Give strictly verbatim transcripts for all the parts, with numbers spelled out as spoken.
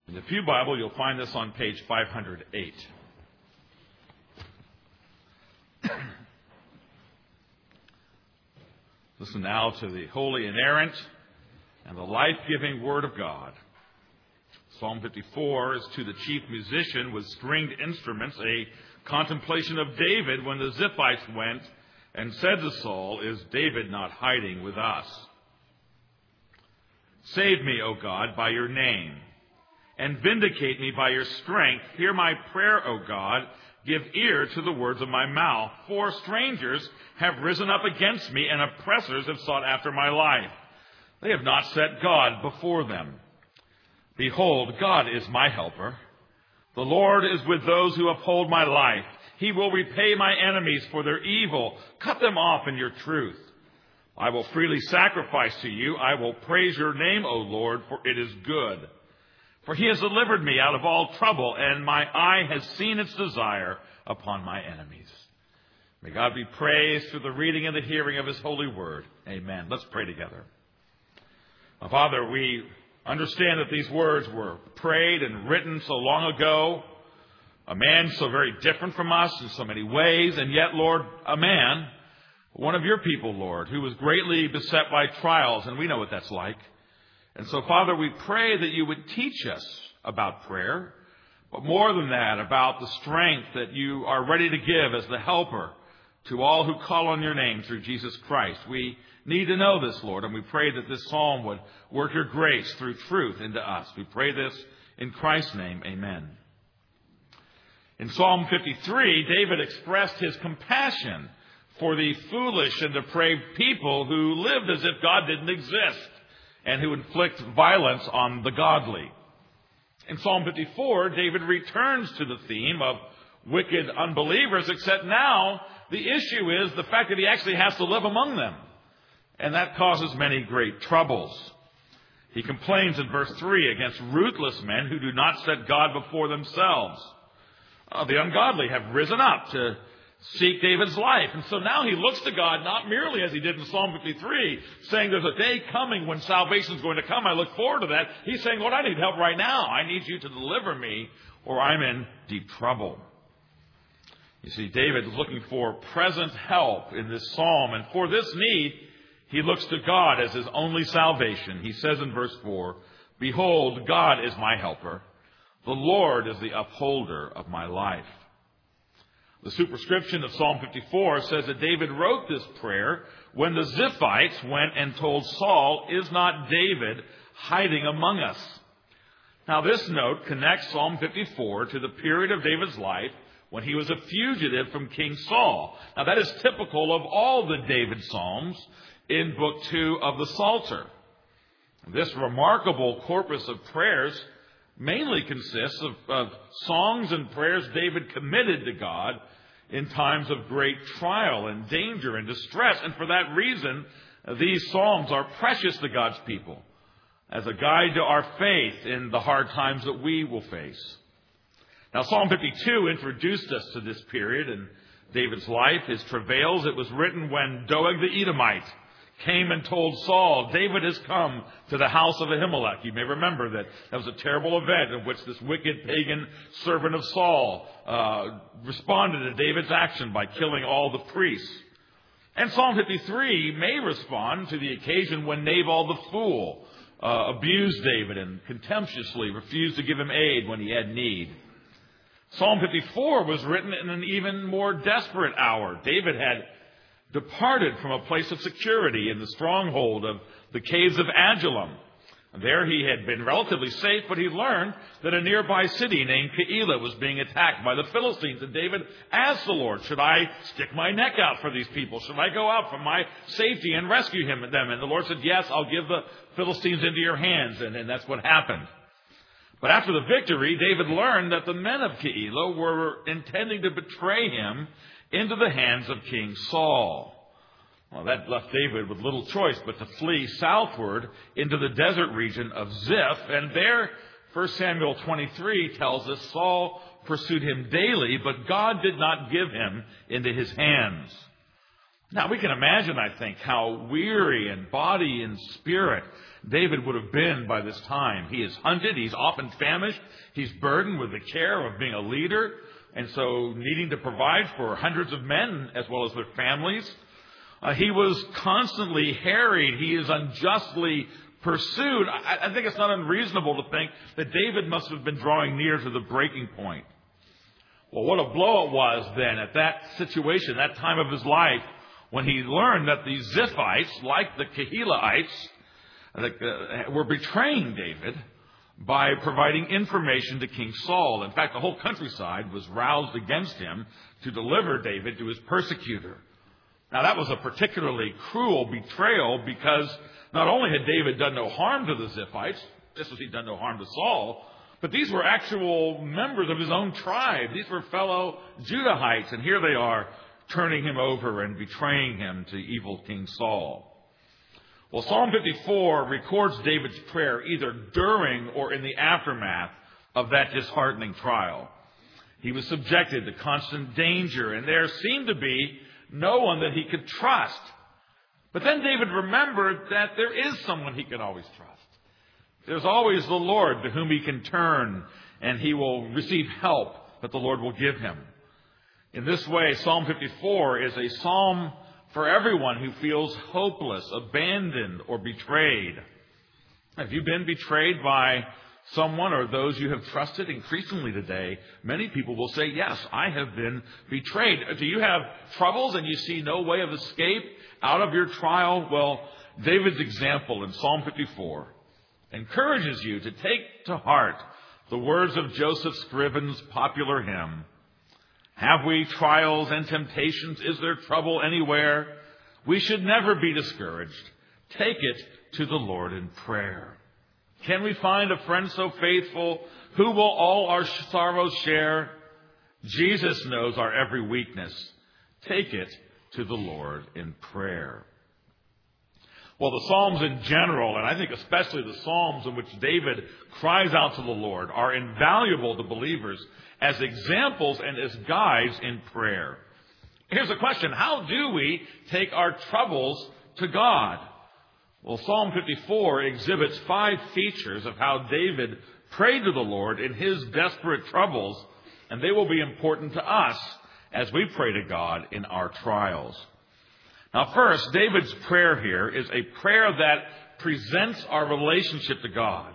In the Pew Bible, you'll find this on page five hundred eight. Listen now to the holy, inerrant, and the life-giving Word of God. Psalm fifty-four is to the chief musician with stringed instruments, a contemplation of David when the Ziphites went and said to Saul, "Is David not hiding with us?" Save me, O God, by your name, and vindicate me by your strength. Hear my prayer, O God. Give ear to the words of my mouth. For strangers have risen up against me, and oppressors have sought after my life. They have not set God before them. Behold, God is my helper. The Lord is with those who uphold my life. He will repay my enemies for their evil. Cut them off in your truth. I will freely sacrifice to you. I will praise your name, O Lord, for it is good. For he has delivered me out of all trouble, and my eye has seen its desire upon my enemies. May God be praised through the reading and the hearing of his holy word. Amen. Let's pray together. Now, Father, we understand that these words were prayed and written so long ago. A man so very different from us in so many ways, and yet, Lord, a man, one of your people, Lord, who was greatly beset by trials, and we know what that's like. And so, Father, we pray that you would teach us about prayer, but more than that, about the strength that you are ready to give as the helper to all who call on your name through Jesus Christ. We need to know this, Lord, and we pray that this psalm would work your grace through truth into us. We pray this in Christ's name. Amen. In Psalm fifty-three, David expressed his compassion for the foolish and depraved people who lived as if God didn't exist and who inflict violence on the godly. In Psalm fifty-four, David returns to the theme of wicked unbelievers, except now the issue is the fact that he actually has to live among them. And that causes many great troubles. He complains in verse three against ruthless men who do not set God before themselves. Uh, the ungodly have risen up to seek David's life. And so now he looks to God not merely as he did in Psalm fifty-three, saying there's a day coming when salvation is going to come. I look forward to that. He's saying, Lord, I need help right now. I need you to deliver me or I'm in deep trouble. You see, David is looking for present help in this psalm. And for this need, he looks to God as his only salvation. He says in verse four, "Behold, God is my helper. The Lord is the upholder of my life." The superscription of Psalm fifty-four says that David wrote this prayer when the Ziphites went and told Saul, "Is not David hiding among us?" Now, this note connects Psalm fifty-four to the period of David's life when he was a fugitive from King Saul. Now, that is typical of all the David Psalms in Book two of the Psalter. This remarkable corpus of prayers mainly consists of, of songs and prayers David committed to God in times of great trial and danger and distress. And for that reason, these psalms are precious to God's people as a guide to our faith in the hard times that we will face. Now, Psalm fifty-two introduced us to this period in David's life, his travails. It was written when Doeg the Edomite came and told Saul, "David has come to the house of Ahimelech." You may remember that that was a terrible event in which this wicked pagan servant of Saul uh, responded to David's action by killing all the priests. And Psalm fifty-three may respond to the occasion when Nabal the fool uh, abused David and contemptuously refused to give him aid when he had need. Psalm fifty-four was written in an even more desperate hour. David had departed from a place of security in the stronghold of the caves of Adullam. There he had been relatively safe, but he learned that a nearby city named Keilah was being attacked by the Philistines. And David asked the Lord, "Should I stick my neck out for these people? Should I go out for my safety and rescue him and them?" And the Lord said, "Yes, I'll give the Philistines into your hands." And, and that's what happened. But after the victory, David learned that the men of Keilah were intending to betray him into the hands of King Saul. Well, that left David with little choice but to flee southward into the desert region of Ziph. And there, First Samuel twenty-three tells us Saul pursued him daily, but God did not give him into his hands. Now, we can imagine, I think, how weary in body and spirit David would have been by this time. He is hunted. He's often famished. He's burdened with the care of being a leader, and so needing to provide for hundreds of men as well as their families. Uh, he was constantly harried. He is unjustly pursued. I, I think it's not unreasonable to think that David must have been drawing near to the breaking point. Well, what a blow it was then at that situation, that time of his life, when he learned that the Ziphites, like the Kehilaites, uh, were betraying David by providing information to King Saul. In fact, the whole countryside was roused against him to deliver David to his persecutor. Now, that was a particularly cruel betrayal because not only had David done no harm to the Ziphites, just as he'd done no harm to Saul, but these were actual members of his own tribe. These were fellow Judahites, and here they are turning him over and betraying him to evil King Saul. Well, Psalm fifty-four records David's prayer either during or in the aftermath of that disheartening trial. He was subjected to constant danger, and there seemed to be no one that he could trust. But then David remembered that there is someone he can always trust. There's always the Lord to whom he can turn, and he will receive help that the Lord will give him. In this way, Psalm fifty-four is a psalm for everyone who feels hopeless, abandoned, or betrayed. Have you been betrayed by someone or those you have trusted? Increasingly today, many people will say, yes, I have been betrayed. Do you have troubles and you see no way of escape out of your trial? Well, David's example in Psalm fifty-four encourages you to take to heart the words of Joseph Scriven's popular hymn, "Have we trials and temptations? Is there trouble anywhere? We should never be discouraged. Take it to the Lord in prayer." Can we find a friend so faithful who will all our sorrows share? Jesus knows our every weakness. Take it to the Lord in prayer. Well, the Psalms in general, and I think especially the Psalms in which David cries out to the Lord, are invaluable to believers as examples and as guides in prayer. Here's a question. How do we take our troubles to God? Well, Psalm fifty-four exhibits five features of how David prayed to the Lord in his desperate troubles, and they will be important to us as we pray to God in our trials. Now, first, David's prayer here is a prayer that presents our relationship to God.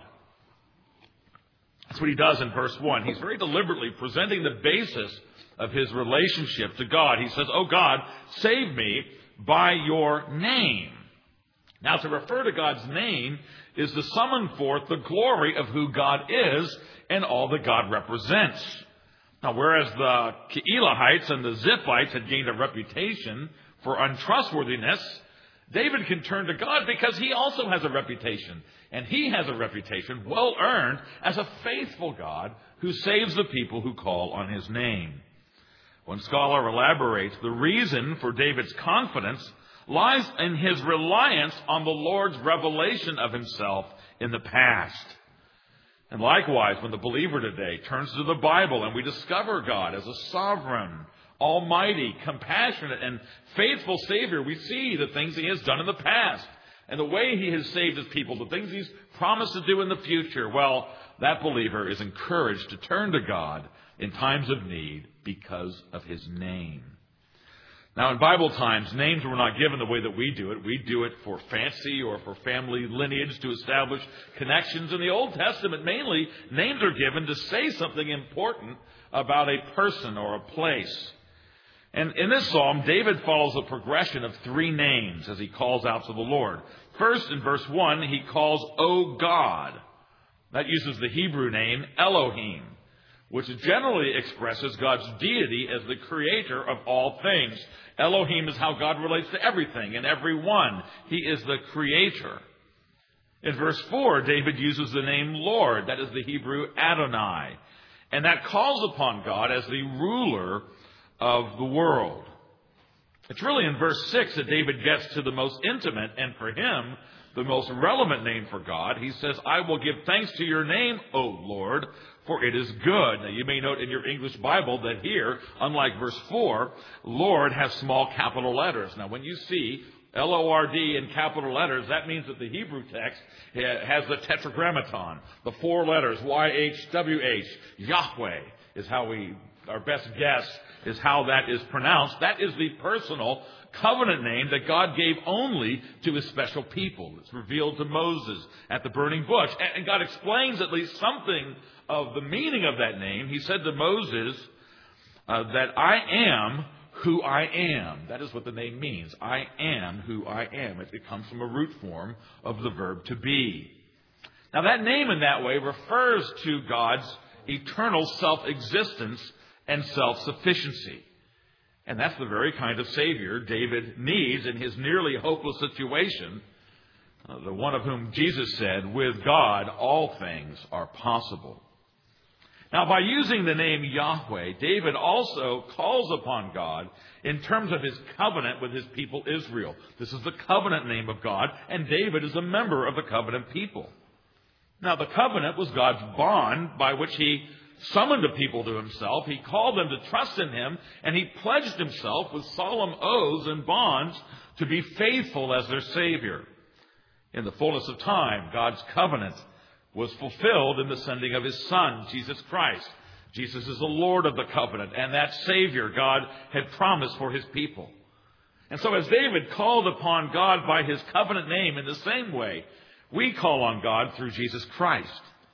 That's what he does in verse one. He's very deliberately presenting the basis of his relationship to God. He says, "Oh God, save me by your name." Now, to refer to God's name is to summon forth the glory of who God is and all that God represents. Now, whereas the Keilaites and the Ziphites had gained a reputation for untrustworthiness, David can turn to God because he also has a reputation. And he has a reputation well earned as a faithful God who saves the people who call on his name. One scholar elaborates, the reason for David's confidence lies in his reliance on the Lord's revelation of himself in the past. And likewise, when the believer today turns to the Bible and we discover God as a sovereign, almighty, compassionate, and faithful Savior, we see the things he has done in the past and the way he has saved his people, the things he's promised to do in the future. Well, that believer is encouraged to turn to God in times of need because of his name. Now, in Bible times, names were not given the way that we do it. We do it for fancy or for family lineage to establish connections. In the Old Testament, mainly, names are given to say something important about a person or a place. And in this psalm, David follows a progression of three names as he calls out to the Lord. First, in verse one, he calls, "O God." That uses the Hebrew name Elohim, which generally expresses God's deity as the creator of all things. Elohim is how God relates to everything and everyone. He is the creator. In verse four, David uses the name Lord. That is the Hebrew Adonai. And that calls upon God as the ruler of the world. It's really in verse six that David gets to the most intimate and, for him, the most relevant name for God. He says, I will give thanks to your name, O Lord, for it is good. Now, you may note in your English Bible that here, unlike verse four, Lord has small capital letters. Now, when you see L O R D in capital letters, that means that the Hebrew text has the tetragrammaton, the four letters, Y H W H. Yahweh is how we, our best guess is how that is pronounced. That is the personal covenant name that God gave only to his special people. It's revealed to Moses at the burning bush. And God explains at least something of the meaning of that name. He said to Moses uh, that I am who I am. That is what the name means. I am who I am. It, it comes from a root form of the verb to be. Now that name in that way refers to God's eternal self-existence and self-sufficiency. And that's the very kind of Savior David needs in his nearly hopeless situation. Uh, the one of whom Jesus said, with God all things are possible. Now, by using the name Yahweh, David also calls upon God in terms of his covenant with his people Israel. This is the covenant name of God, and David is a member of the covenant people. Now, the covenant was God's bond by which he summoned the people to himself. He called them to trust in him, and he pledged himself with solemn oaths and bonds to be faithful as their Savior. In the fullness of time, God's covenant was fulfilled in the sending of his Son, Jesus Christ. Jesus is the Lord of the covenant, and that Savior God had promised for his people. And so as David called upon God by his covenant name, in the same way, we call on God through Jesus Christ.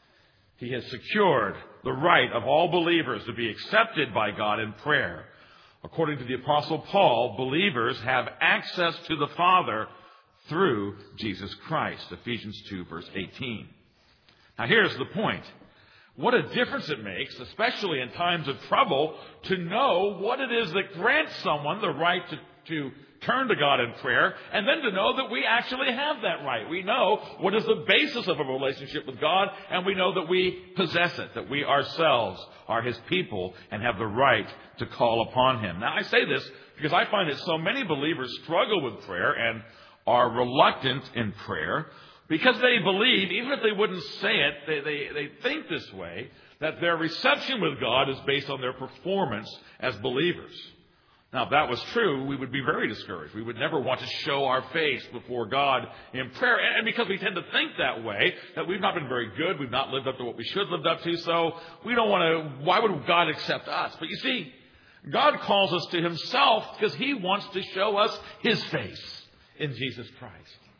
He has secured the right of all believers to be accepted by God in prayer. According to the Apostle Paul, believers have access to the Father through Jesus Christ. Ephesians two, verse eighteen. Now here's the point. What a difference it makes, especially in times of trouble, to know what it is that grants someone the right to, to turn to God in prayer, and then to know that we actually have that right. We know what is the basis of a relationship with God, and we know that we possess it, that we ourselves are his people and have the right to call upon him. Now I say this because I find that so many believers struggle with prayer and are reluctant in prayer, because they believe, even if they wouldn't say it, they, they, they think this way, that their reception with God is based on their performance as believers. Now, if that was true, we would be very discouraged. We would never want to show our face before God in prayer. And because we tend to think that way, that we've not been very good, we've not lived up to what we should have lived up to, so we don't want to, why would God accept us? But you see, God calls us to himself because he wants to show us his face in Jesus Christ.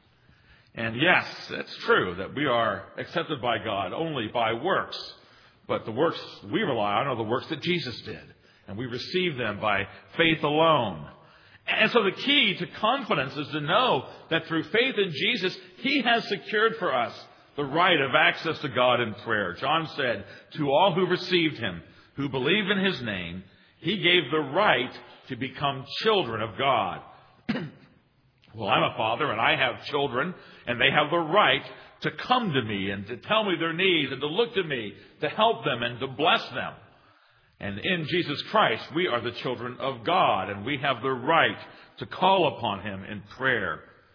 And yes, it's true that we are accepted by God only by works. But the works we rely on are the works that Jesus did. And we receive them by faith alone. And so the key to confidence is to know that through faith in Jesus, he has secured for us the right of access to God in prayer. John said, to all who received him, who believe in his name, he gave the right to become children of God. Well, I'm a father and I have children, and they have the right to come to me and to tell me their needs and to look to me to help them and to bless them. And in Jesus Christ, we are the children of God, and we have the right to call upon him in prayer.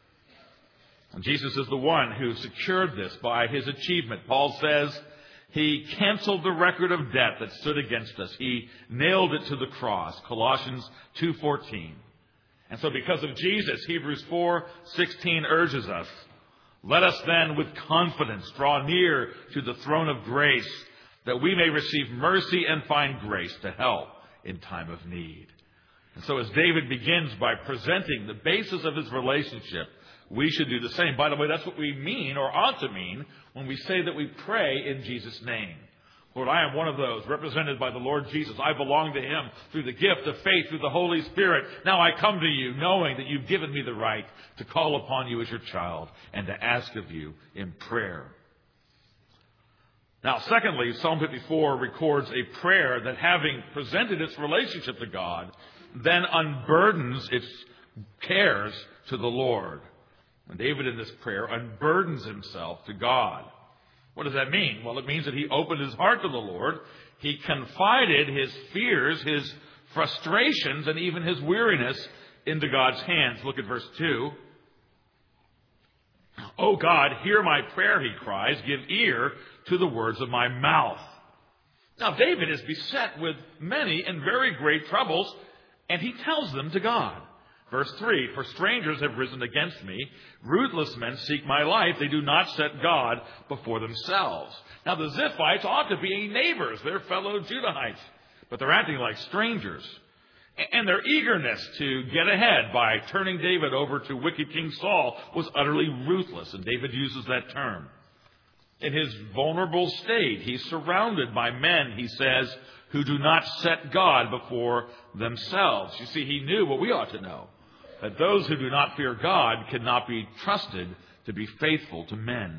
And Jesus is the one who secured this by his achievement. Paul says he canceled the record of debt that stood against us. He nailed it to the cross. Colossians two fourteen. And so because of Jesus, Hebrews four sixteen urges us, let us then with confidence draw near to the throne of grace, that we may receive mercy and find grace to help in time of need. And so as David begins by presenting the basis of his relationship, we should do the same. By the way, that's what we mean, or ought to mean, when we say that we pray in Jesus' name. Lord, I am one of those represented by the Lord Jesus. I belong to him through the gift of faith, through the Holy Spirit. Now I come to you knowing that you've given me the right to call upon you as your child and to ask of you in prayer. Now, secondly, Psalm fifty-four records a prayer that, having presented its relationship to God, then unburdens its cares to the Lord. And David in this prayer unburdens himself to God. What does that mean? Well, it means that he opened his heart to the Lord. He confided his fears, his frustrations, and even his weariness into God's hands. Look at verse two. "O God, hear my prayer," he cries. "Give ear to the words of my mouth." Now, David is beset with many and very great troubles, and he tells them to God. Verse three, "For strangers have risen against me. Ruthless men seek my life. They do not set God before themselves." Now, the Ziphites ought to be neighbors. They're fellow Judahites, but they're acting like strangers. And their eagerness to get ahead by turning David over to wicked King Saul was utterly ruthless, and David uses that term. In his vulnerable state, he's surrounded by men, he says, who do not set God before themselves. You see, he knew what we ought to know, that those who do not fear God cannot be trusted to be faithful to men.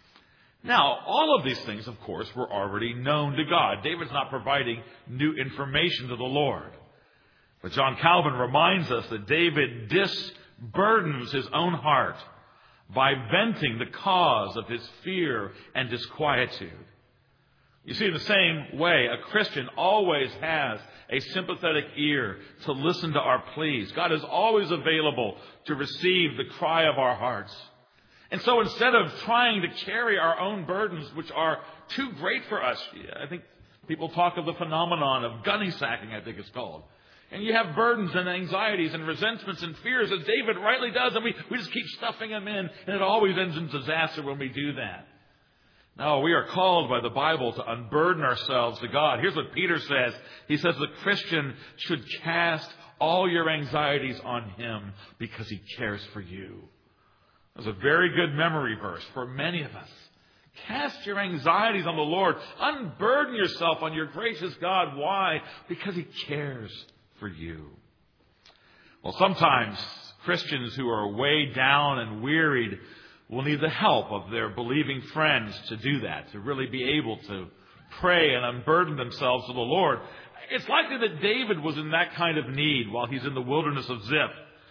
Now, all of these things, of course, were already known to God. David's not providing new information to the Lord. But John Calvin reminds us that David disburdens his own heart by venting the cause of his fear and disquietude. You see, in the same way, a Christian always has a sympathetic ear to listen to our pleas. God is always available to receive the cry of our hearts. And so instead of trying to carry our own burdens, which are too great for us, I think people talk of the phenomenon of gunny sacking, I think it's called. And you have burdens and anxieties and resentments and fears, as David rightly does, and we, we just keep stuffing them in, and it always ends in disaster when we do that. No, we are called by the Bible to unburden ourselves to God. Here's what Peter says. He says the Christian should cast all your anxieties on him because he cares for you. That's a very good memory verse for many of us. Cast your anxieties on the Lord. Unburden yourself on your gracious God. Why? Because he cares for you. Well, sometimes Christians who are weighed down and wearied will need the help of their believing friends to do that, to really be able to pray and unburden themselves to the Lord. It's likely that David was in that kind of need while he's in the wilderness of Ziph.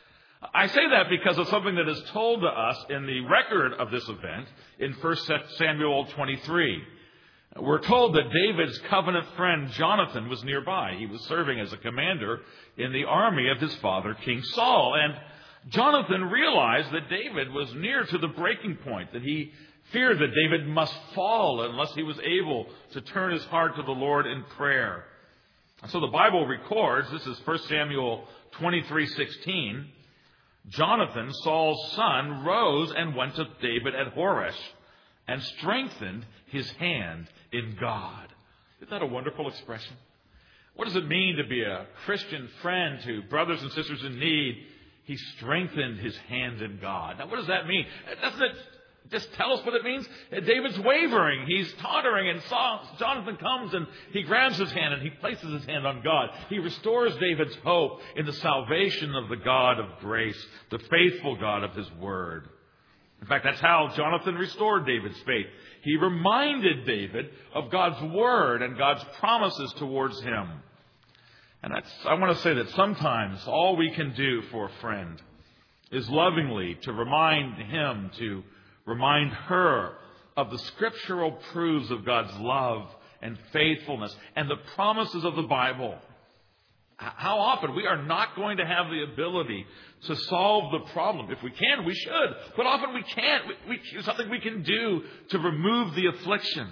I say that because of something that is told to us in the record of this event in First Samuel twenty-three. We're told that David's covenant friend Jonathan was nearby. He was serving as a commander in the army of his father, King Saul. And Jonathan realized that David was near to the breaking point, that he feared that David must fall unless he was able to turn his heart to the Lord in prayer. And so the Bible records, this is First Samuel twenty-three sixteen, Jonathan, Saul's son, rose and went to David at Horesh and strengthened his hand in God. Isn't that a wonderful expression? What does it mean to be a Christian friend to brothers and sisters in need? He strengthened his hand in God. Now, what does that mean? Doesn't it just tell us what it means? David's wavering. He's tottering, and Jonathan comes and he grabs his hand and he places his hand on God. He restores David's hope in the salvation of the God of grace, the faithful God of his word. In fact, that's how Jonathan restored David's faith. He reminded David of God's word and God's promises towards him. And that's, I want to say that sometimes all we can do for a friend is lovingly to remind him, to remind her of the scriptural truths of God's love and faithfulness and the promises of the Bible. How often we are not going to have the ability to solve the problem. If we can, we should. But often we can't. We, we, it's something we can do to remove the affliction.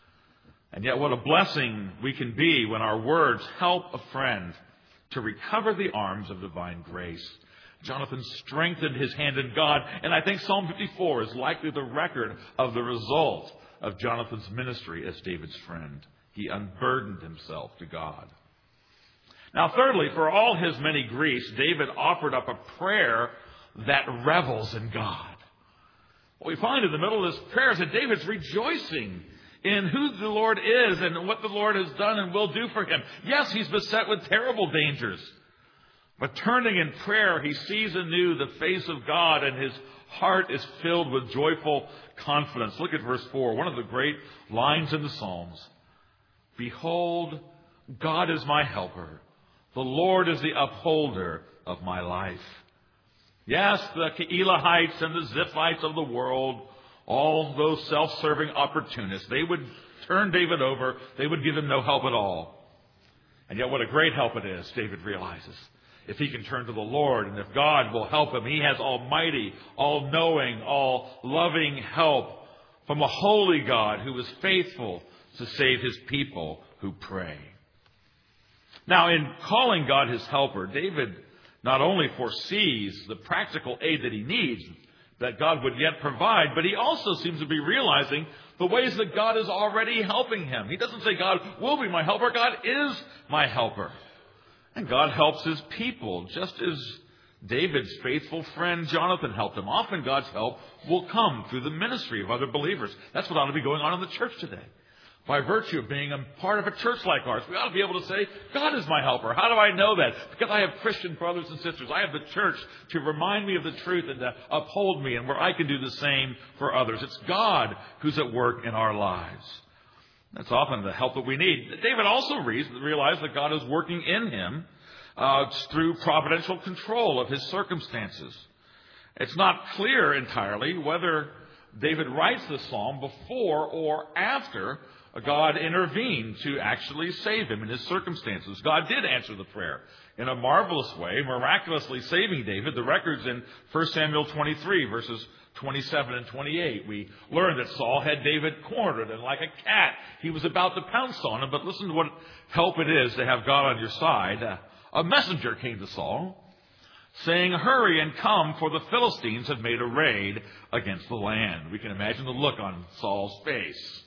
And yet what a blessing we can be when our words help a friend to recover the arms of divine grace. Jonathan strengthened his hand in God. And I think Psalm fifty-four is likely the record of the result of Jonathan's ministry as David's friend. He unburdened himself to God. Now, thirdly, for all his many griefs, David offered up a prayer that revels in God. What we find in the middle of this prayer is that David's rejoicing in who the Lord is and what the Lord has done and will do for him. Yes, he's beset with terrible dangers. But turning in prayer, he sees anew the face of God and his heart is filled with joyful confidence. Look at verse four, one of the great lines in the Psalms. Behold, God is my helper. The Lord is the upholder of my life. Yes, the Keelahites and the Ziphites of the world, all those self-serving opportunists, they would turn David over. They would give him no help at all. And yet what a great help it is, David realizes. if he can turn to the Lord and if God will help him. He has almighty, all-knowing, all-loving help from a holy God who is faithful to save his people who pray. Now, in calling God his helper, David not only foresees the practical aid that he needs, that God would yet provide, but he also seems to be realizing the ways that God is already helping him. He doesn't say God will be my helper. God is my helper. And God helps his people, just as David's faithful friend Jonathan helped him. Often God's help will come through the ministry of other believers. That's what ought to be going on in the church today. By virtue of being a part of a church like ours, we ought to be able to say, God is my helper. How do I know that? Because I have Christian brothers and sisters. I have the church to remind me of the truth and to uphold me, and where I can do the same for others. It's God who's at work in our lives. That's often the help that we need. David also realized that God is working in him uh, through providential control of his circumstances. It's not clear entirely whether David writes this psalm before or after God intervened to actually save him in his circumstances. God did answer the prayer in a marvelous way, miraculously saving David. The record's in First Samuel twenty-three, verses twenty-seven and twenty-eight. We learned that Saul had David cornered, and like a cat, he was about to pounce on him. But listen to what help it is to have God on your side. Uh, a messenger came to Saul, saying, "Hurry and come, for the Philistines have made a raid against the land." We can imagine the look on Saul's face.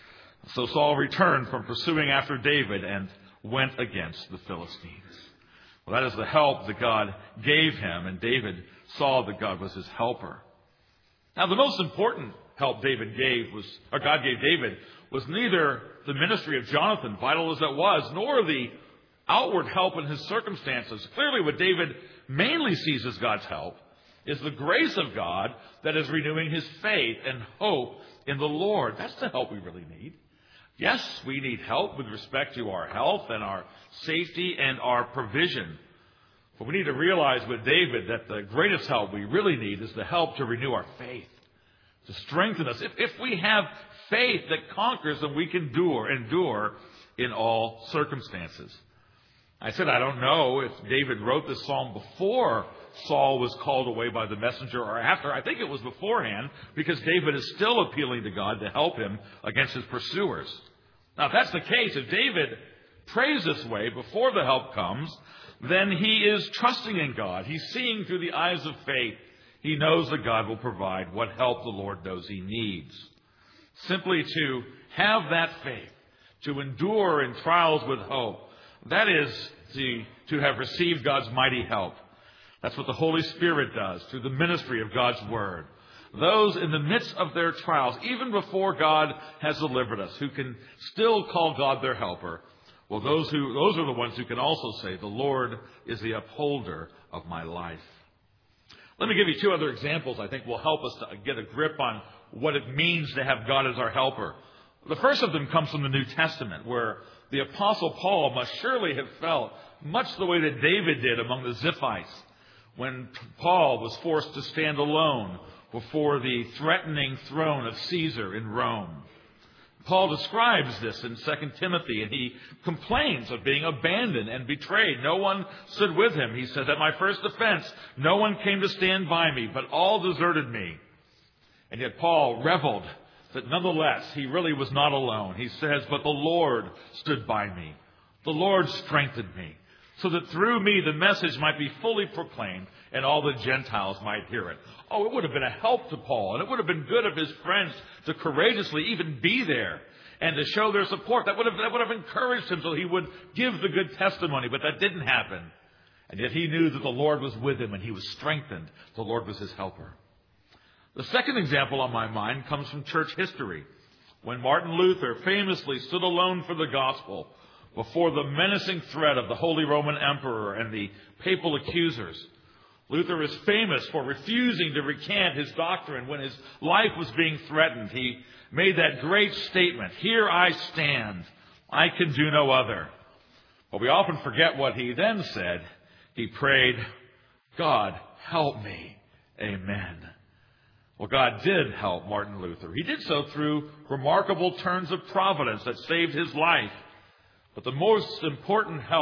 So Saul returned from pursuing after David and went against the Philistines. Well, that is the help that God gave him, and David saw that God was his helper. Now, the most important help David gave was, or God gave David, was neither the ministry of Jonathan, vital as that was, nor the outward help in his circumstances. Clearly, what David mainly sees as God's help is the grace of God that is renewing his faith and hope in the Lord. That's the help we really need. Yes, we need help with respect to our health and our safety and our provision. But we need to realize with David that the greatest help we really need is the help to renew our faith, to strengthen us. If, if we have faith that conquers, then we can endure, endure in all circumstances. I said I don't know if David wrote this psalm before Saul was called away by the messenger or after. I think it was beforehand, because David is still appealing to God to help him against his pursuers. Now, if that's the case, if David prays this way before the help comes, then he is trusting in God. He's seeing through the eyes of faith. He knows that God will provide what help the Lord knows he needs. Simply to have that faith, to endure in trials with hope, that is to, to have received God's mighty help. That's what the Holy Spirit does through the ministry of God's Word. Those in the midst of their trials, even before God has delivered us, who can still call God their helper, well, those who those are the ones who can also say, "The Lord is the upholder of my life." Let me give you two other examples I think will help us to get a grip on what it means to have God as our helper. The first of them comes from the New Testament, where the Apostle Paul must surely have felt much the way that David did among the Ziphites, when Paul was forced to stand alone before the threatening throne of Caesar in Rome. Paul describes this in Second Timothy, and he complains of being abandoned and betrayed. No one stood with him. He said, "At my first offense, no one came to stand by me, but all deserted me." And yet Paul reveled that nonetheless, he really was not alone. He says, "But the Lord stood by me. The Lord strengthened me, so that through me the message might be fully proclaimed and all the Gentiles might hear it." Oh, it would have been a help to Paul, and it would have been good of his friends to courageously even be there and to show their support. That would have, that would have encouraged him so he would give the good testimony, but that didn't happen. And yet he knew that the Lord was with him and he was strengthened. The Lord was his helper. The second example on my mind comes from church history, when Martin Luther famously stood alone for the gospel before the menacing threat of the Holy Roman Emperor and the papal accusers. Luther is famous for refusing to recant his doctrine when his life was being threatened. He made that great statement, "Here I stand, I can do no other." But we often forget what he then said. He prayed, "God, help me. Amen." Well, God did help Martin Luther. He did so through remarkable turns of providence that saved his life. But the most important help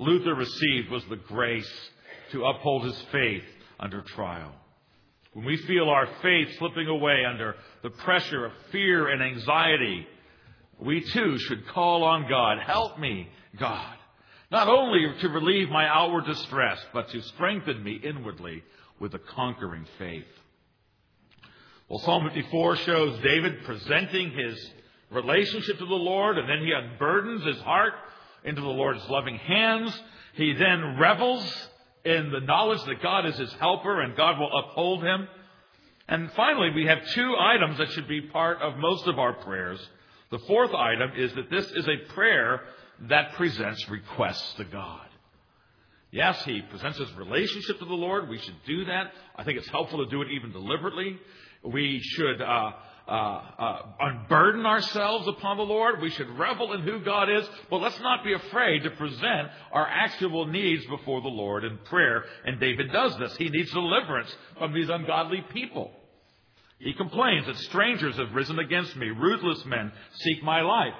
Luther received was the grace to uphold his faith under trial. When we feel our faith slipping away under the pressure of fear and anxiety, we too should call on God. Help me, God, not only to relieve my outward distress, but to strengthen me inwardly with a conquering faith. Well, Psalm fifty-four shows David presenting his relationship to the Lord, and then he unburdens his heart into the Lord's loving hands. He then revels in the knowledge that God is his helper and God will uphold him. And finally, we have two items that should be part of most of our prayers. The fourth item is that this is a prayer that presents requests to God. Yes, he presents his relationship to the Lord. We should do that. I think it's helpful to do it even deliberately. We should uh, uh, uh, unburden ourselves upon the Lord. We should revel in who God is. But let's not be afraid to present our actual needs before the Lord in prayer. And David does this. He needs deliverance from these ungodly people. He complains that strangers have risen against me. Ruthless men seek my life.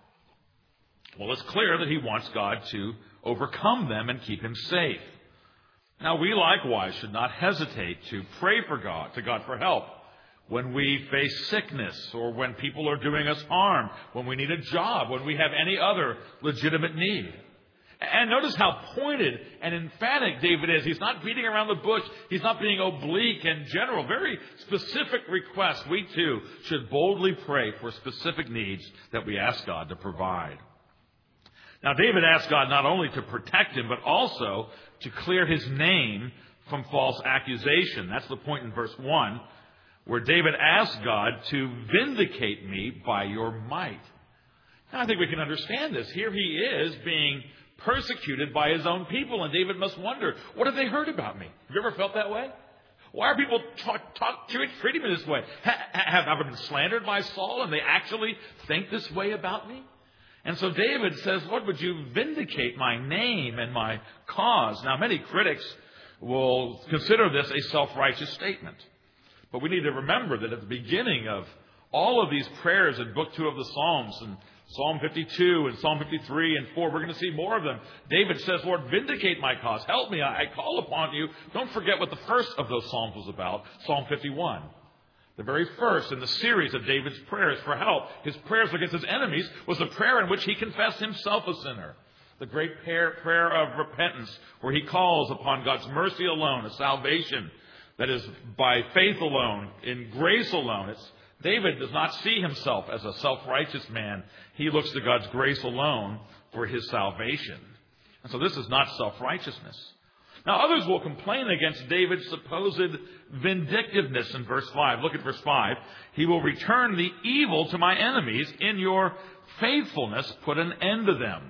Well, it's clear that he wants God to overcome them and keep him safe. Now, we likewise should not hesitate to pray for God, to God for help, when we face sickness or when people are doing us harm, when we need a job, when we have any other legitimate need. And notice how pointed and emphatic David is. He's not beating around the bush. He's not being oblique and general. Very specific requests. We too should boldly pray for specific needs that we ask God to provide. Now, David asked God not only to protect him, but also to clear his name from false accusation. That's the point in verse one, where David asked God to vindicate me by your might. Now, I think we can understand this. Here he is being persecuted by his own people, and David must wonder, what have they heard about me? Have you ever felt that way? Why are people talk, talk, treating me this way? Ha, have I been slandered by Saul, and they actually think this way about me? And so David says, Lord, would you vindicate my name and my cause? Now, many critics will consider this a self-righteous statement. But we need to remember that at the beginning of all of these prayers in Book two of the Psalms, and Psalm fifty-two and Psalm fifty-three and four, we're going to see more of them. David says, Lord, vindicate my cause. Help me. I call upon you. Don't forget what the first of those Psalms was about, Psalm fifty-one. The very first in the series of David's prayers for help, his prayers against his enemies, was a prayer in which he confessed himself a sinner. The great prayer, prayer of repentance, where he calls upon God's mercy alone, a salvation that is by faith alone, in grace alone. It's, David does not see himself as a self-righteous man. He looks to God's grace alone for his salvation. And so this is not self-righteousness. Now, others will complain against David's supposed vindictiveness in verse five. Look at verse five. He will return the evil to my enemies. In your faithfulness, put an end to them.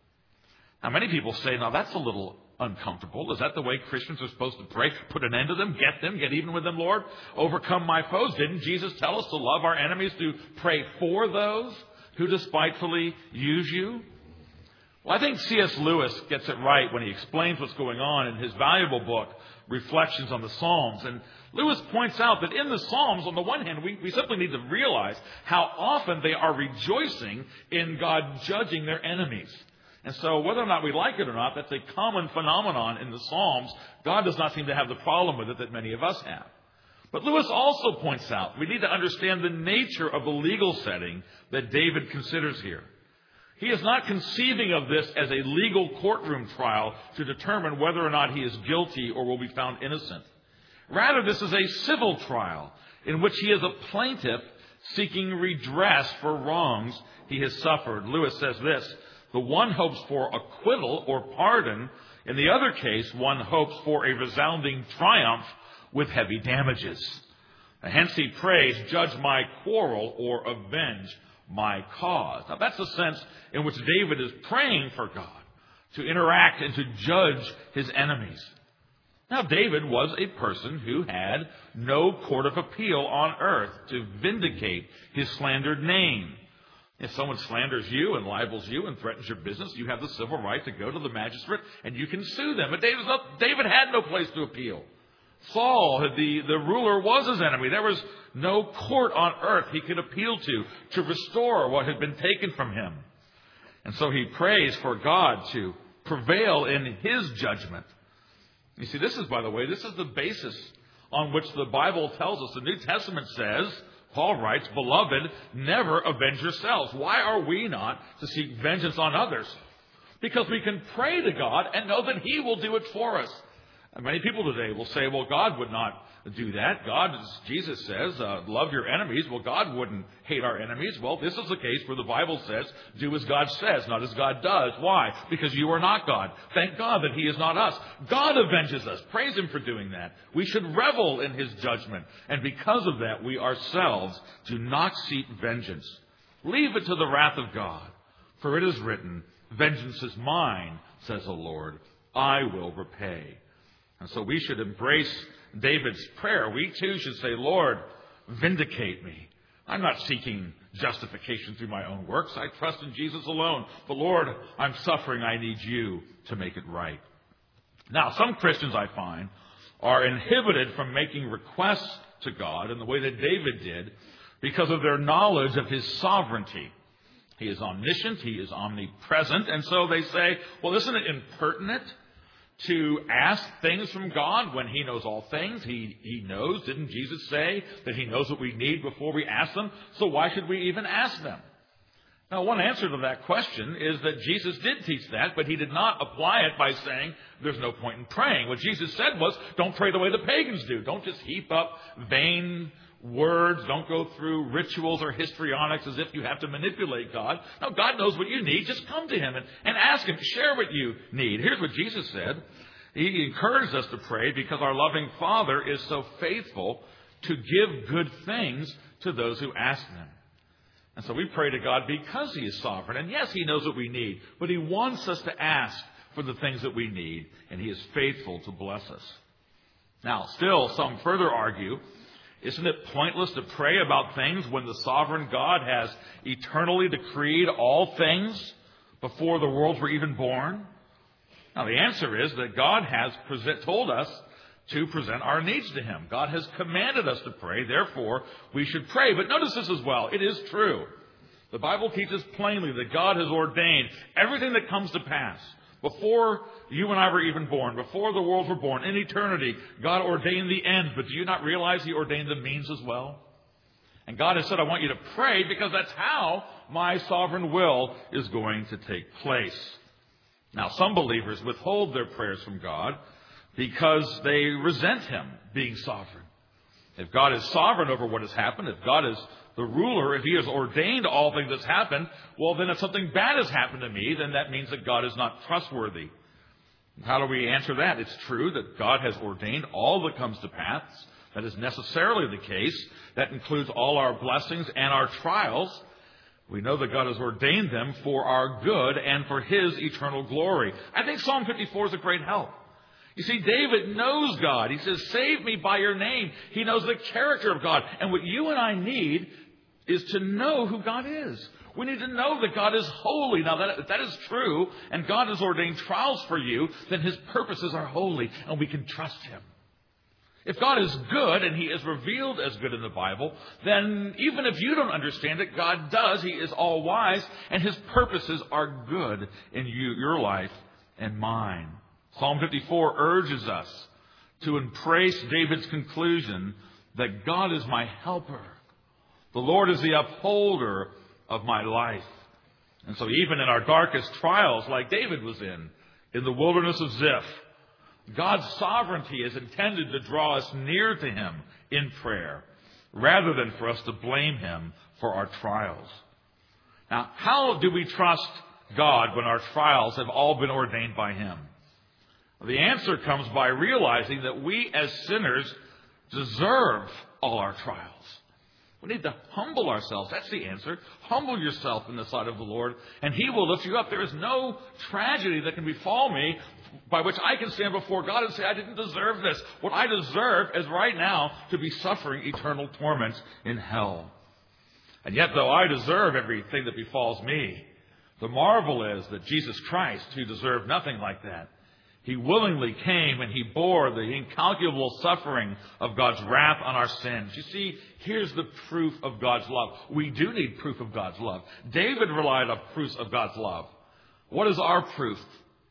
Now, many people say, now that's a little uncomfortable. Is that the way Christians are supposed to pray? Put an end to them, get them, get even with them, Lord. Overcome my foes. Didn't Jesus tell us to love our enemies, to pray for those who despitefully use you? Well, I think C S Lewis gets it right when he explains what's going on in his valuable book, Reflections on the Psalms. And Lewis points out that in the Psalms, on the one hand, we, we simply need to realize how often they are rejoicing in God judging their enemies. And so whether or not we like it or not, that's a common phenomenon in the Psalms. God does not seem to have the problem with it that many of us have. But Lewis also points out we need to understand the nature of the legal setting that David considers here. He is not conceiving of this as a legal courtroom trial to determine whether or not he is guilty or will be found innocent. Rather, this is a civil trial in which he is a plaintiff seeking redress for wrongs he has suffered. Lewis says this, the one hopes for acquittal or pardon. In the other case, one hopes for a resounding triumph with heavy damages. Hence he prays, judge my quarrel or avenge my cause. Now that's the sense in which David is praying for God to interact and to judge his enemies. Now David was a person who had no court of appeal on earth to vindicate his slandered name. If someone slanders you and libels you and threatens your business, you have the civil right to go to the magistrate and you can sue them. But David, David had no place to appeal. Saul, the, the ruler, was his enemy. There was no court on earth he could appeal to to restore what had been taken from him. And so he prays for God to prevail in his judgment. You see, this is, by the way, this is the basis on which the Bible tells us. The New Testament says, Paul writes, "Beloved, never avenge yourselves." Why are we not to seek vengeance on others? Because we can pray to God and know that he will do it for us. And many people today will say, well, God would not do that. God, as Jesus says, uh, love your enemies. Well, God wouldn't hate our enemies. Well, this is the case where the Bible says, do as God says, not as God does. Why? Because you are not God. Thank God that he is not us. God avenges us. Praise him for doing that. We should revel in his judgment. And because of that, we ourselves do not seek vengeance. Leave it to the wrath of God. For it is written, "Vengeance is mine, says the Lord. I will repay." And so we should embrace David's prayer. We too should say, "Lord, vindicate me." I'm not seeking justification through my own works. I trust in Jesus alone. But Lord, I'm suffering. I need you to make it right. Now, some Christians, I find, are inhibited from making requests to God in the way that David did because of their knowledge of his sovereignty. He is omniscient. He is omnipresent. And so they say, well, isn't it impertinent to ask things from God when he knows all things? He, he knows. Didn't Jesus say that he knows what we need before we ask them? So why should we even ask them? Now, one answer to that question is that Jesus did teach that, but he did not apply it by saying there's no point in praying. What Jesus said was, don't pray the way the pagans do. Don't just heap up vain words. Don't go through rituals or histrionics as if you have to manipulate God. No, God knows what you need. Just come to him and, and ask him. Share what you need. Here's what Jesus said. He encouraged us to pray because our loving Father is so faithful to give good things to those who ask him. And so we pray to God because he is sovereign. And yes, he knows what we need. But he wants us to ask for the things that we need. And he is faithful to bless us. Now, still, some further argue, isn't it pointless to pray about things when the sovereign God has eternally decreed all things before the worlds were even born? Now, the answer is that God has present, told us to present our needs to him. God has commanded us to pray. Therefore, we should pray. But notice this as well. It is true. The Bible teaches plainly that God has ordained everything that comes to pass. Before you and I were even born, before the worlds were born, in eternity, God ordained the end. But do you not realize he ordained the means as well? And God has said, I want you to pray because that's how my sovereign will is going to take place. Now, some believers withhold their prayers from God because they resent him being sovereign. If God is sovereign over what has happened, if God is the ruler, if he has ordained all things that's happened, well, then if something bad has happened to me, then that means that God is not trustworthy. How do we answer that? It's true that God has ordained all that comes to pass. That is necessarily the case. That includes all our blessings and our trials. We know that God has ordained them for our good and for his eternal glory. I think Psalm fifty-four is a great help. You see, David knows God. He says, save me by your name. He knows the character of God. And what you and I need is to know who God is. We need to know that God is holy. Now, that, if that is true, and God has ordained trials for you, then his purposes are holy, and we can trust him. If God is good, and he is revealed as good in the Bible, then even if you don't understand it, God does. He is all wise, and his purposes are good in you, your life and mine. Psalm fifty-four urges us to embrace David's conclusion that God is my helper. The Lord is the upholder of my life. And so even in our darkest trials, like David was in, in the wilderness of Ziph, God's sovereignty is intended to draw us near to him in prayer, rather than for us to blame him for our trials. Now, how do we trust God when our trials have all been ordained by him? The answer comes by realizing that we as sinners deserve all our trials. We need to humble ourselves. That's the answer. Humble yourself in the sight of the Lord, and he will lift you up. There is no tragedy that can befall me by which I can stand before God and say, I didn't deserve this. What I deserve is right now to be suffering eternal torment in hell. And yet, though I deserve everything that befalls me, the marvel is that Jesus Christ, who deserved nothing like that, he willingly came and he bore the incalculable suffering of God's wrath on our sins. You see, here's the proof of God's love. We do need proof of God's love. David relied on proofs of God's love. What is our proof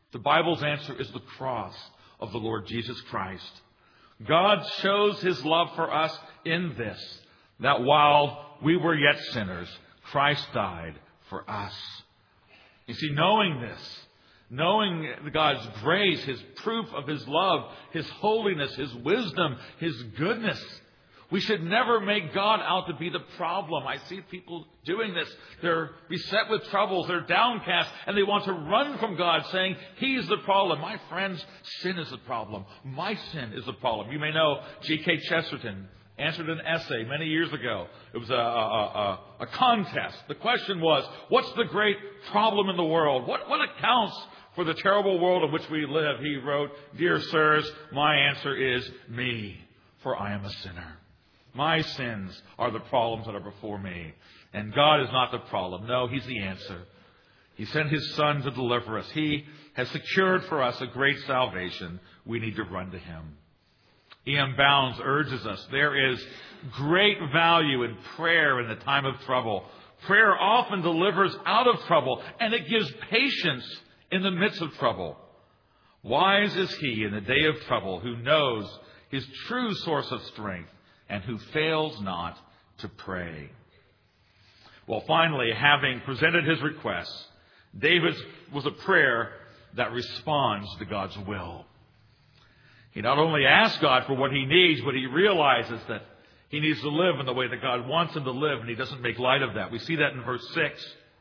The Bible's answer is the cross of the Lord Jesus Christ. God shows his love for us in this, that while we were yet sinners, Christ died for us. You see, knowing this, knowing God's grace, his proof of his love, his holiness, his wisdom, his goodness, we should never make God out to be the problem. I see people doing this. They're beset with troubles. They're downcast. And they want to run from God, saying, he's the problem. My friends, sin is the problem. My sin is the problem. You may know G K Chesterton answered an essay many years ago. It was a, a, a, a contest. The question was, what's the great problem in the world? What, what accounts for the terrible world in which we live? He wrote, "Dear sirs, my answer is me, for I am a sinner. My sins are the problems that are before me. And God is not the problem. No, he's the answer. He sent his Son to deliver us. He has secured for us a great salvation. We need to run to him." E M Bounds urges us, there is great value in prayer in the time of trouble. Prayer often delivers out of trouble, and it gives patience in the midst of trouble. Wise is he in the day of trouble who knows his true source of strength, and who fails not to pray. Well, finally, having presented his requests, David's was a prayer that responds to God's will. He not only asks God for what he needs, but he realizes that he needs to live in the way that God wants him to live, and he doesn't make light of that. We see that in verse six.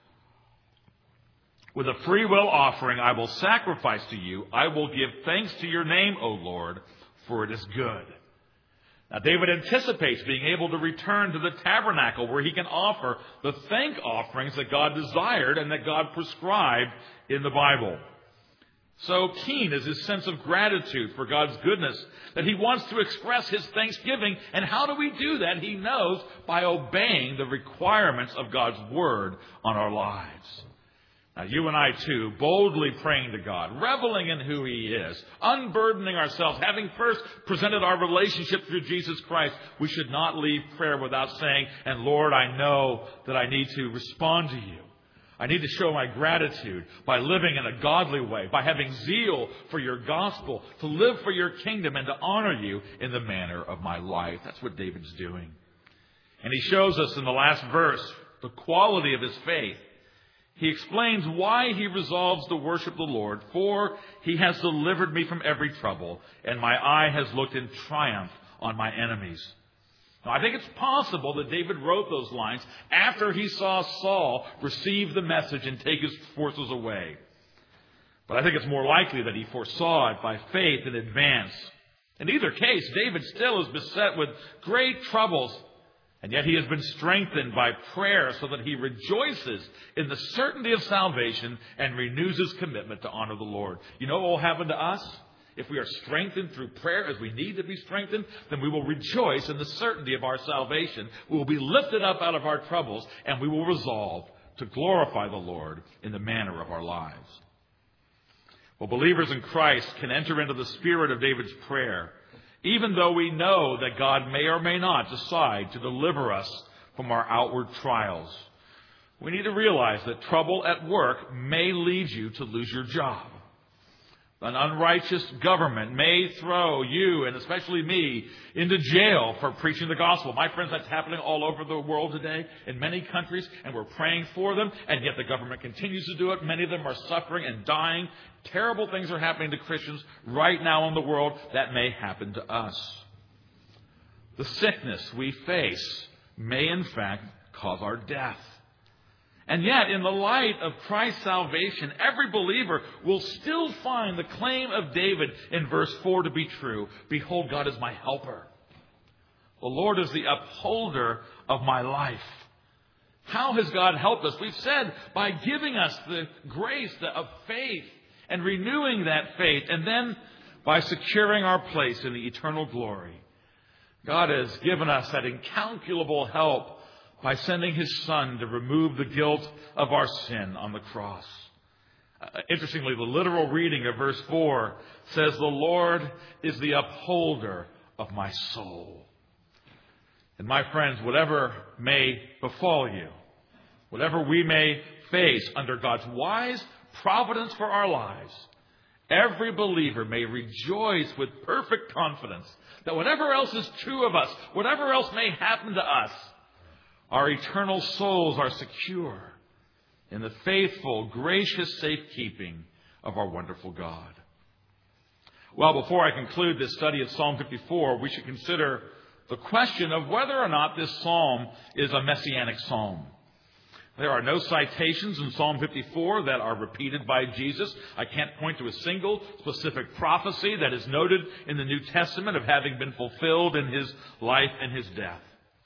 "With a free will offering I will sacrifice to you. I will give thanks to your name, O Lord, for it is good." Now, David anticipates being able to return to the tabernacle where he can offer the thank offerings that God desired and that God prescribed in the Bible. So keen is his sense of gratitude for God's goodness that he wants to express his thanksgiving. And how do we do that? He knows by obeying the requirements of God's word on our lives. Now, you and I, too, boldly praying to God, reveling in who he is, unburdening ourselves, having first presented our relationship through Jesus Christ, we should not leave prayer without saying, "And Lord, I know that I need to respond to you. I need to show my gratitude by living in a godly way, by having zeal for your gospel, to live for your kingdom and to honor you in the manner of my life." That's what David's doing. And he shows us in the last verse the quality of his faith. He explains why he resolves to worship the Lord. "For he has delivered me from every trouble, and my eye has looked in triumph on my enemies." Now, I think it's possible that David wrote those lines after he saw Saul receive the message and take his forces away. But I think it's more likely that he foresaw it by faith in advance. In either case, David still is beset with great troubles, and yet he has been strengthened by prayer so that he rejoices in the certainty of salvation and renews his commitment to honor the Lord. You know what will happen to us? If we are strengthened through prayer as we need to be strengthened, then we will rejoice in the certainty of our salvation. We will be lifted up out of our troubles, and we will resolve to glorify the Lord in the manner of our lives. Well, believers in Christ can enter into the spirit of David's prayer, even though we know that God may or may not decide to deliver us from our outward trials. We need to realize that trouble at work may lead you to lose your job. An unrighteous government may throw you, and especially me, into jail for preaching the gospel. My friends, that's happening all over the world today in many countries, and we're praying for them, and yet the government continues to do it. Many of them are suffering and dying. Terrible things are happening to Christians right now in the world. That may happen to us. The sickness we face may, in fact, cause our death. And yet, in the light of Christ's salvation, every believer will still find the claim of David in verse four to be true. "Behold, God is my helper. The Lord is the upholder of my life." How has God helped us? We've said by giving us the grace of faith and renewing that faith, and then by securing our place in the eternal glory. God has given us that incalculable help by sending his Son to remove the guilt of our sin on the cross. Uh, interestingly, the literal reading of verse four says, "The Lord is the upholder of my soul." And my friends, whatever may befall you, whatever we may face under God's wise providence for our lives, every believer may rejoice with perfect confidence that whatever else is true of us, whatever else may happen to us, our eternal souls are secure in the faithful, gracious safekeeping of our wonderful God. Well, before I conclude this study of Psalm fifty-four, we should consider the question of whether or not this psalm is a messianic psalm. There are no citations in Psalm fifty-four that are repeated by Jesus. I can't point to a single specific prophecy that is noted in the New Testament of having been fulfilled in his life and his death.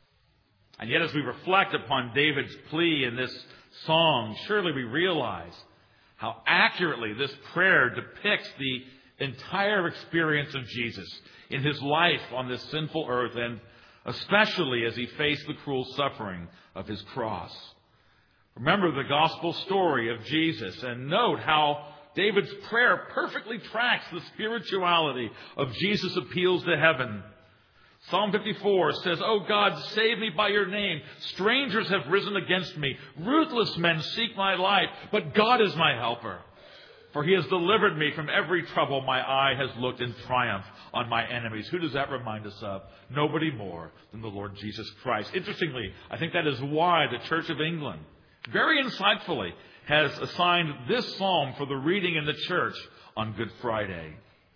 And yet, as we reflect upon David's plea in this song, surely we realize how accurately this prayer depicts the entire experience of Jesus in his life on this sinful earth, and especially as he faced the cruel suffering of his cross. Remember the gospel story of Jesus and note how David's prayer perfectly tracks the spirituality of Jesus' appeals to heaven. Psalm fifty-four says, "O God, save me by your name. Strangers have risen against me. Ruthless men seek my life, but God is my helper. For he has delivered me from every trouble. My eye has looked in triumph on my enemies." Who does that remind us of? Nobody more than the Lord Jesus Christ. Interestingly, I think that is why the Church of England, very insightfully, has assigned this psalm for the reading in the church on Good Friday.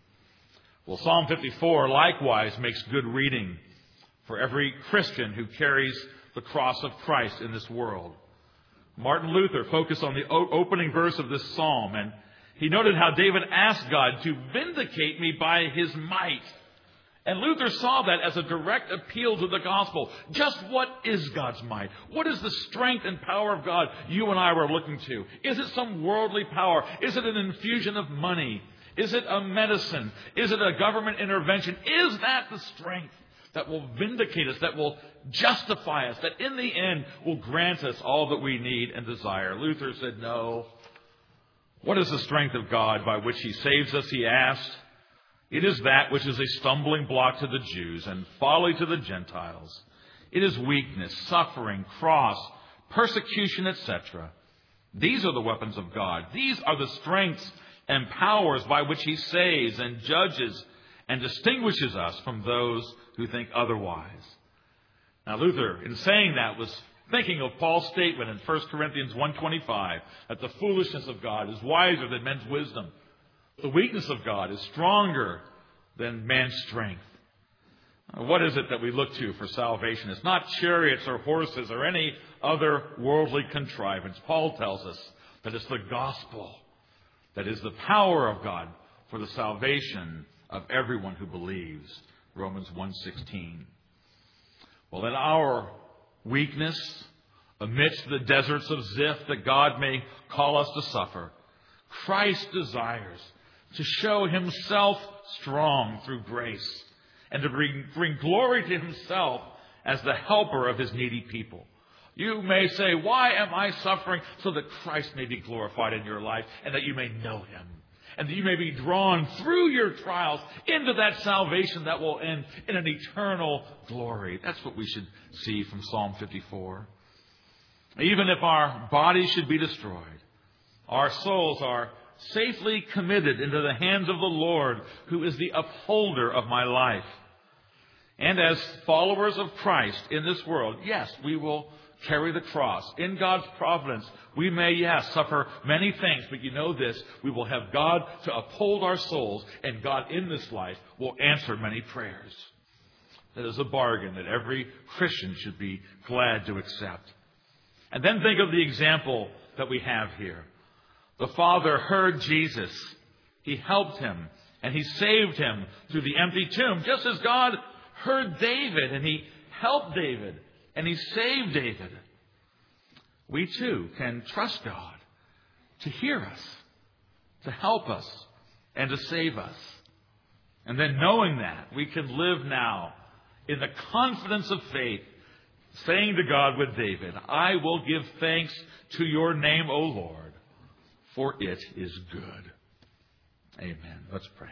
Well, Psalm fifty-four likewise makes good reading for every Christian who carries the cross of Christ in this world. Martin Luther focused on the opening verse of this psalm, and he noted how David asked God to vindicate me by his might. And Luther saw that as a direct appeal to the gospel. Just what is God's might? What is the strength and power of God you and I were looking to? Is it some worldly power? Is it an infusion of money? Is it a medicine? Is it a government intervention? Is that the strength that will vindicate us, that will justify us, that in the end will grant us all that we need and desire? Luther said, no. What is the strength of God by which he saves us, he asked. It is that which is a stumbling block to the Jews and folly to the Gentiles. It is weakness, suffering, cross, persecution, et cetera. These are the weapons of God. These are the strengths and powers by which he saves and judges and distinguishes us from those who think otherwise. Now, Luther, in saying that, was thinking of Paul's statement in First Corinthians one twenty-five that the foolishness of God is wiser than men's wisdom. The weakness of God is stronger than man's strength. What is it that we look to for salvation? It's not chariots or horses or any other worldly contrivance. Paul tells us that it's the gospel that is the power of God for the salvation of everyone who believes. Romans one sixteen. Well, in our weakness, amidst the deserts of Ziph that God may call us to suffer, Christ desires to show himself strong through grace and to bring, bring glory to himself as the helper of his needy people. You may say, why am I suffering? So that Christ may be glorified in your life and that you may know him. And that you may be drawn through your trials into that salvation that will end in an eternal glory. That's what we should see from Psalm fifty-four. Even if our bodies should be destroyed, our souls are safely committed into the hands of the Lord, who is the upholder of my life. And as followers of Christ in this world, yes, we will carry the cross. In God's providence, we may, yes, suffer many things, but you know this, we will have God to uphold our souls, and God in this life will answer many prayers. That is a bargain that every Christian should be glad to accept. And then think of the example that we have here. The Father heard Jesus. He helped him, and he saved him through the empty tomb, just as God heard David, and he helped David, and he saved David. We too can trust God to hear us, to help us, and to save us. And then knowing that, we can live now in the confidence of faith, saying to God with David, I will give thanks to your name, O Lord, for it is good. Amen. Let's pray.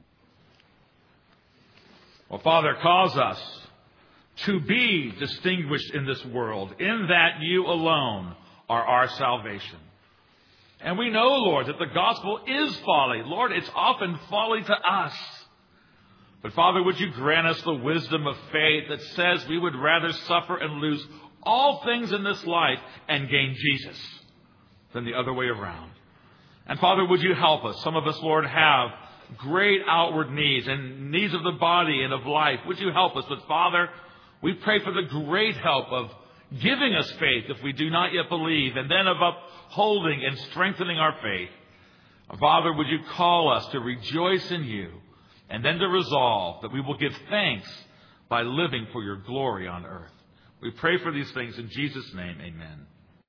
Well, Father, cause us to be distinguished in this world, in that you alone are our salvation. And we know, Lord, that the gospel is folly. Lord, it's often folly to us. But Father, would you grant us the wisdom of faith that says we would rather suffer and lose all things in this life and gain Jesus than the other way around. And Father, would you help us? Some of us, Lord, have great outward needs and needs of the body and of life. Would you help us? But Father, we pray for the great help of giving us faith if we do not yet believe, and then of upholding and strengthening our faith. Father, would you call us to rejoice in you, and then to resolve that we will give thanks by living for your glory on earth. We pray for these things in Jesus' name. Amen.